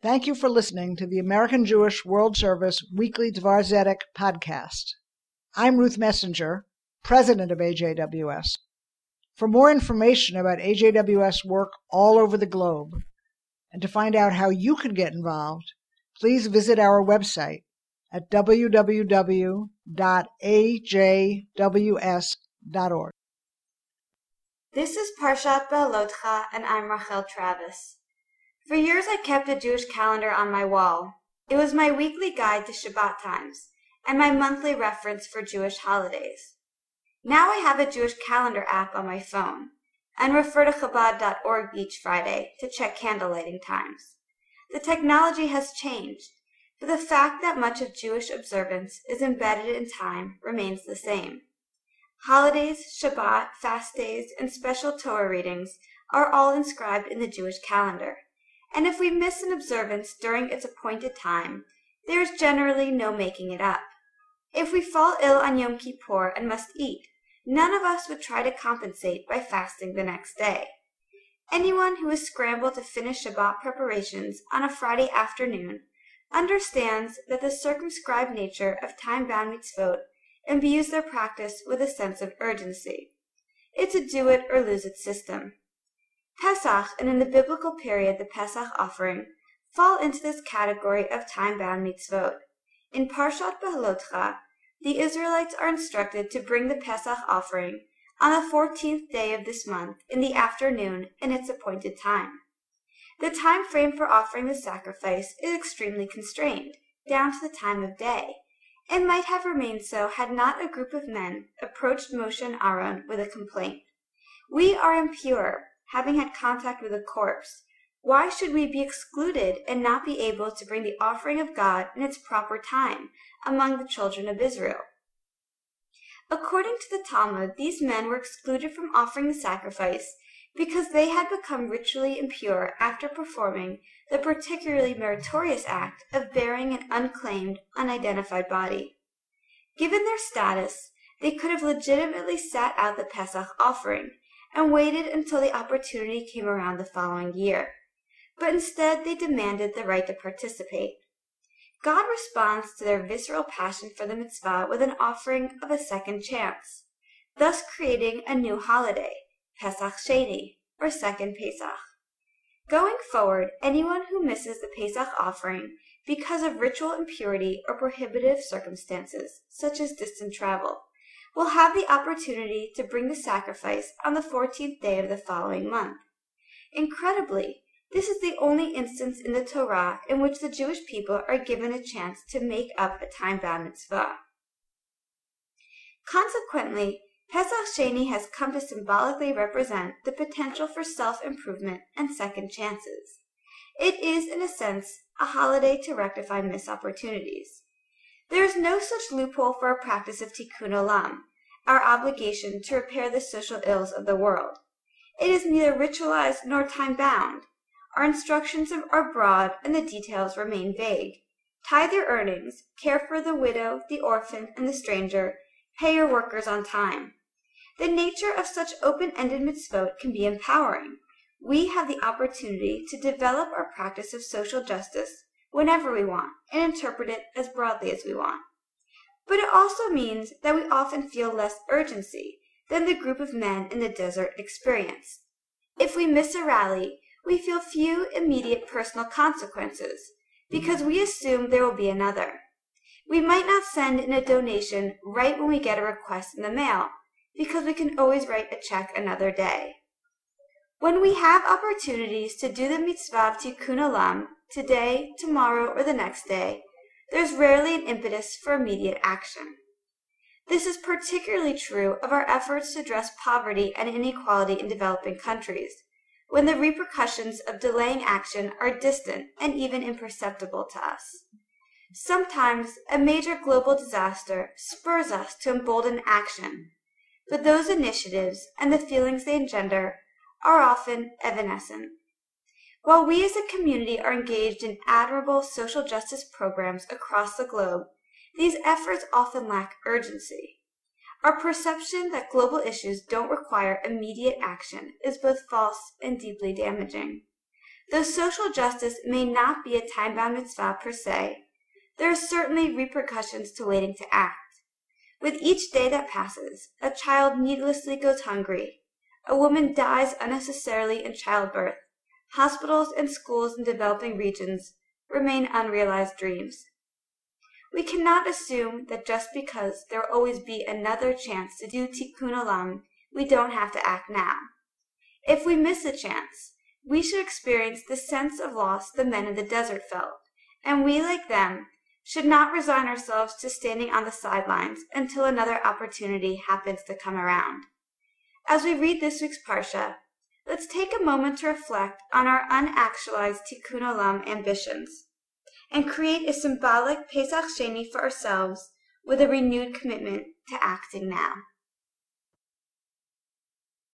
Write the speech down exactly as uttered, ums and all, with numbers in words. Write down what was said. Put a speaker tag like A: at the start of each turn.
A: Thank you for listening to the American Jewish World Service Weekly Dvar Zedek podcast. I'm Ruth Messenger, president of A J W S. For more information about A J W S work all over the globe, and to find out how you can get involved, please visit our website at w w w dot a j w s dot org.
B: This is Parshat Beha'alotcha, and I'm Rachel Travis. For years I kept a Jewish calendar on my wall. It was my weekly guide to Shabbat times, and my monthly reference for Jewish holidays. Now I have a Jewish calendar app on my phone, and refer to Chabad dot org each Friday to check candle lighting times. The technology has changed, but the fact that much of Jewish observance is embedded in time remains the same. Holidays, Shabbat, fast days, and special Torah readings are all inscribed in the Jewish calendar, and if we miss an observance during its appointed time, there is generally no making it up. If we fall ill on Yom Kippur and must eat, none of us would try to compensate by fasting the next day. Anyone who has scrambled to finish Shabbat preparations on a Friday afternoon understands that the circumscribed nature of time-bound mitzvot imbues their practice with a sense of urgency. It's a do-it-or-lose-it system. Pesach, and in the biblical period the Pesach offering, fall into this category of time-bound mitzvot. In Parshat Beha'alotcha, the Israelites are instructed to bring the Pesach offering on the fourteenth day of this month in the afternoon in its appointed time. The time frame for offering the sacrifice is extremely constrained, down to the time of day, and might have remained so had not a group of men approached Moshe and Aaron with a complaint. We are impure, having had contact with a corpse. Why should we be excluded and not be able to bring the offering of God in its proper time among the children of Israel? According to the Talmud, these men were excluded from offering the sacrifice because they had become ritually impure after performing the particularly meritorious act of burying an unclaimed, unidentified body. Given their status, they could have legitimately sat out the Pesach offering and waited until the opportunity came around the following year. But instead they demanded the right to participate. God responds to their visceral passion for the mitzvah with an offering of a second chance, thus creating a new holiday, Pesach Sheni, or Second Pesach. Going forward, anyone who misses the Pesach offering because of ritual impurity or prohibitive circumstances, such as distant travel, will have the opportunity to bring the sacrifice on the fourteenth day of the following month. Incredibly, this is the only instance in the Torah in which the Jewish people are given a chance to make up a time-bound mitzvah. Consequently, Pesach Sheni has come to symbolically represent the potential for self-improvement and second chances. It is, in a sense, a holiday to rectify missed opportunities. There is no such loophole for our practice of Tikkun Olam, our obligation to repair the social ills of the world. It is neither ritualized nor time-bound. Our instructions are broad and the details remain vague. Tithe your earnings, care for the widow, the orphan, and the stranger, pay your workers on time. The nature of such open-ended mitzvot can be empowering. We have the opportunity to develop our practice of social justice whenever we want and interpret it as broadly as we want. But it also means that we often feel less urgency than the group of men in the desert experienced. If we miss a rally, we feel few immediate personal consequences because we assume there will be another. We might not send in a donation right when we get a request in the mail because we can always write a check another day. When we have opportunities to do the mitzvah of Tikkun Olam today, tomorrow, or the next day, there's rarely an impetus for immediate action. This is particularly true of our efforts to address poverty and inequality in developing countries, when the repercussions of delaying action are distant and even imperceptible to us. Sometimes a major global disaster spurs us to embolden action, but those initiatives and the feelings they engender are often evanescent. While we as a community are engaged in admirable social justice programs across the globe, these efforts often lack urgency. Our perception that global issues don't require immediate action is both false and deeply damaging. Though social justice may not be a time-bound mitzvah per se, there are certainly repercussions to waiting to act. With each day that passes, a child needlessly goes hungry. A woman dies unnecessarily in childbirth. Hospitals and schools in developing regions remain unrealized dreams. We cannot assume that just because there will always be another chance to do tikkun olam, we don't have to act now. If we miss a chance, we should experience the sense of loss the men in the desert felt, and we, like them, should not resign ourselves to standing on the sidelines until another opportunity happens to come around. As we read this week's Parsha, let's take a moment to reflect on our unactualized tikkun olam ambitions and create a symbolic Pesach Sheni for ourselves with a renewed commitment to acting now.